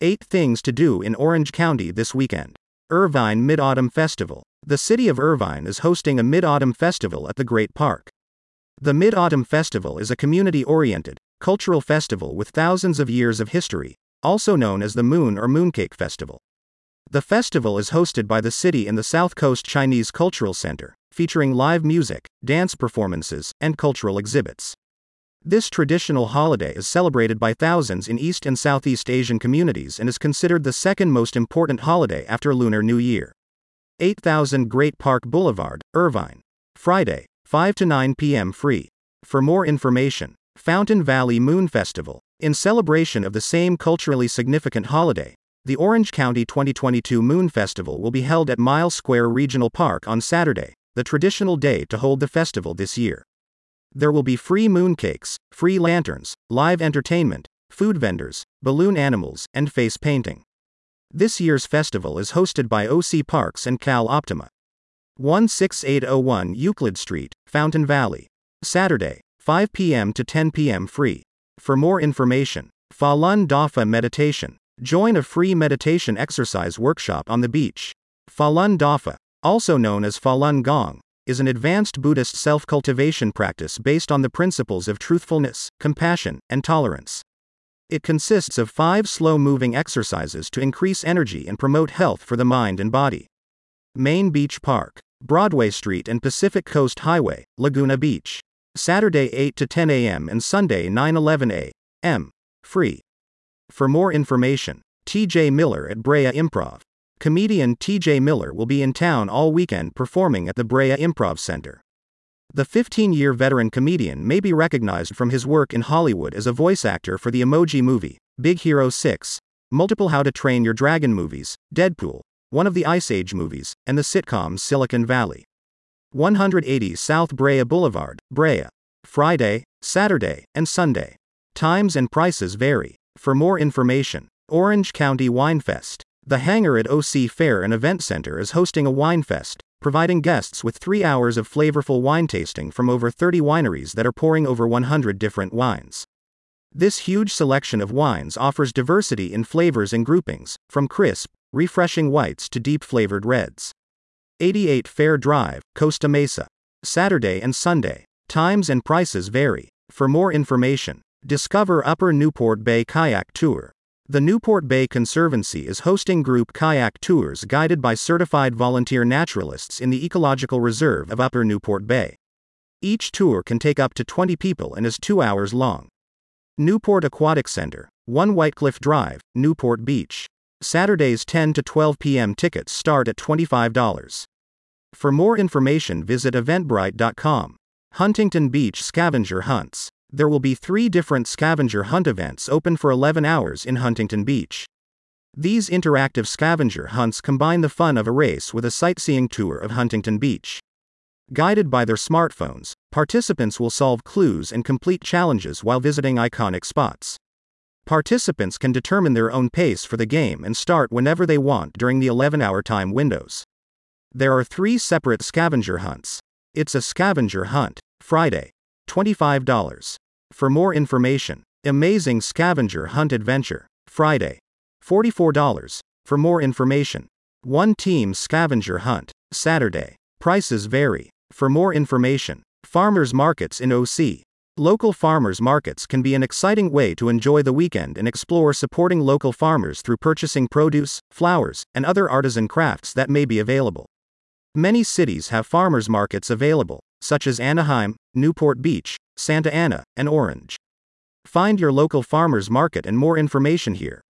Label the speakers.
Speaker 1: 8 things to do in Orange County this weekend. Irvine Mid-Autumn Festival. The city of Irvine is hosting a Mid-Autumn Festival at the Great Park. The Mid-Autumn Festival is a community-oriented, cultural festival with thousands of years of history, also known as the Moon or Mooncake Festival. The festival is hosted by the city in the South Coast Chinese Cultural Center, featuring live music, dance performances, and cultural exhibits. This traditional holiday is celebrated by thousands in East and Southeast Asian communities and is considered the second most important holiday after Lunar New Year. 8000 Great Park Boulevard, Irvine. Friday, 5 to 9 p.m. free. For more information, Fountain Valley Moon Festival. In celebration of the same culturally significant holiday, the Orange County 2022 Moon Festival will be held at Miles Square Regional Park on Saturday, the traditional day to hold the festival this year. There will be free mooncakes, free lanterns, live entertainment, food vendors, balloon animals, and face painting. This year's festival is hosted by OC Parks and Cal Optima. 16801 Euclid Street, Fountain Valley. Saturday, 5 p.m. to 10 p.m. free. For more information, Falun Dafa Meditation. Join a free meditation exercise workshop on the beach. Falun Dafa, also known as Falun Gong, is an advanced Buddhist self-cultivation practice based on the principles of truthfulness, compassion, and tolerance. It consists of 5 slow-moving exercises to increase energy and promote health for the mind and body. Main Beach Park, Broadway Street and Pacific Coast Highway, Laguna Beach. Saturday 8 to 10 a.m. and Sunday 9:11 a.m. Free. For more information, T.J. Miller at Brea Improv. Comedian T.J. Miller will be in town all weekend performing at the Brea Improv Center. The 15-year veteran comedian may be recognized from his work in Hollywood as a voice actor for the Emoji Movie, Big Hero 6, multiple How to Train Your Dragon movies, Deadpool, one of the Ice Age movies, and the sitcom Silicon Valley. 180 South Brea Boulevard, Brea. Friday, Saturday, and Sunday. Times and prices vary. For more information, Orange County Wine Fest. The Hangar at OC Fair and Event Center is hosting a wine fest, providing guests with 3 hours of flavorful wine tasting from over 30 wineries that are pouring over 100 different wines. This huge selection of wines offers diversity in flavors and groupings, from crisp, refreshing whites to deep-flavored reds. 88 Fair Drive, Costa Mesa. Saturday and Sunday. Times and prices vary. For more information, discover Upper Newport Bay Kayak Tour. The Newport Bay Conservancy is hosting group kayak tours guided by certified volunteer naturalists in the Ecological Reserve of Upper Newport Bay. Each tour can take up to 20 people and is 2 hours long. Newport Aquatic Center, 1 Whitecliff Drive, Newport Beach. Saturdays 10 to 12 p.m. Tickets start at $25. For more information visit eventbrite.com. Huntington Beach Scavenger Hunts. There will be 3 different scavenger hunt events open for 11 hours in Huntington Beach. These interactive scavenger hunts combine the fun of a race with a sightseeing tour of Huntington Beach. Guided by their smartphones, participants will solve clues and complete challenges while visiting iconic spots. Participants can determine their own pace for the game and start whenever they want during the 11-hour time windows. There are 3 separate scavenger hunts. It's a scavenger hunt. Friday, $25. For more information, Amazing Scavenger Hunt Adventure. Friday, $44. For more information, One Team Scavenger Hunt. Saturday. Prices vary. For more information, Farmers Markets in OC. Local farmers markets can be an exciting way to enjoy the weekend and explore supporting local farmers through purchasing produce, flowers, and other artisan crafts that may be available. Many cities have farmers markets available, such as Anaheim, Newport Beach, Santa Ana, and Orange. Find your local farmers market and more information here.